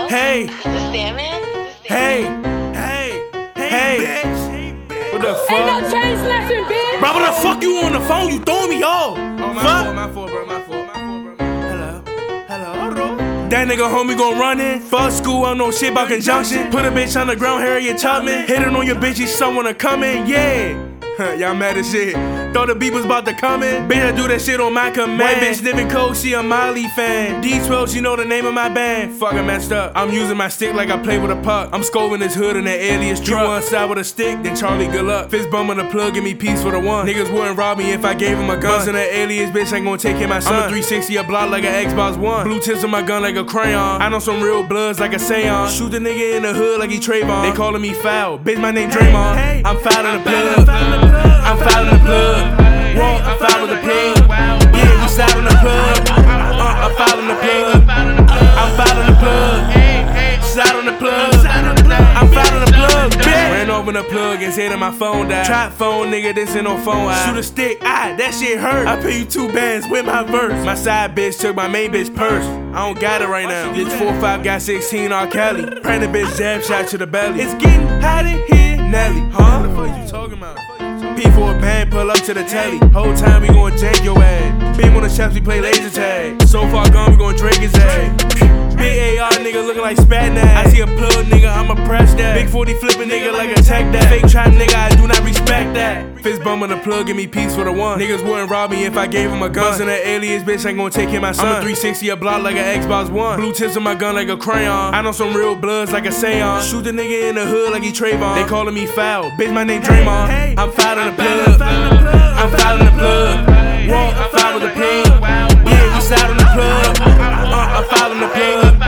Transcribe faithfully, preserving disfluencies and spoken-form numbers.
Hey, The Salmon? hey, hey, hey, what the fuck? Ain't no change lessons, bitch. Bro, what the fuck you on the phone? You throwing me off. Oh, my Fuck. fault, my fault, bro, my fault, my fault, bro. Hello, hello. That nigga homie gon' run in. Fuck school, I don't know shit about conjunction. Put a bitch on the ground, Harriet Tubman. Hitting on your bitch, you someone to come in, yeah. Huh, y'all mad as shit. Thought the beat was about to come in. Bitch, I do that shit on my command. White bitch living cold, she a Miley fan. D twelve, she know the name of my band. Fuck, I messed up. I'm using my stick like I play with a puck. I'm scoping his hood in that alias truck. You one side with a stick, then Charlie good luck. Fist bumming the plug, give me peace for the one. Niggas wouldn't rob me if I gave him a gun. Bustin' that alias, bitch, ain't gon' take care of my son. I'm a three sixty a block like an Xbox One. Blue tips on my gun like a crayon. I know some real bloods like a seance. Shoot the nigga in the hood like he Trayvon. They calling me foul, bitch, my name Draymond. Hey, hey. I'm fouling the plug. I'm fouling the plug. Walk, I'm fouling the plug. Yeah, we sliding the plug. Uh, I'm fouling the plug. I'm fouling the plug. Slide on the plug. I'm fouling the plug. Bitch. Ran over the plug and said that my phone died. Trap phone, nigga, this ain't no phone. I shoot a stick, ah, that shit hurt. I pay you two bands with my verse. My side bitch took my main bitch purse. I don't got it right now. This four five got sixteen R. Kelly. Pregnant bitch jab shot to the belly. It's getting hot in here, Nelly. Huh? What the fuck you talking about? P for a band, pull up to the telly. Whole time we gon' jank your ass. Beam on the chaps, we play laser tag. So far gone, we gon' drink his ass. Big A R nigga looking like Spatnag. I see a plug nigga, I'ma press that. Big forty flipping nigga like a tech that. Fake trap nigga, I do not respect that. Fist bumming the plug, give me peace for the one. Niggas wouldn't rob me if I gave him a gun. Bustin' that alias, bitch, ain't gon' take care of my son. I'm a three sixty a block like an Xbox One. Blue tips on my gun like a crayon. I know some real bloods like a seance. Shoot the nigga in the hood like he Trayvon. They calling me foul, bitch, my name Draymond. I'm fouling the plug. I'm fouling the plug. Walk, I'm fouling the plug. Yeah, we slide on the plug. Uh, I'm fouling the plug.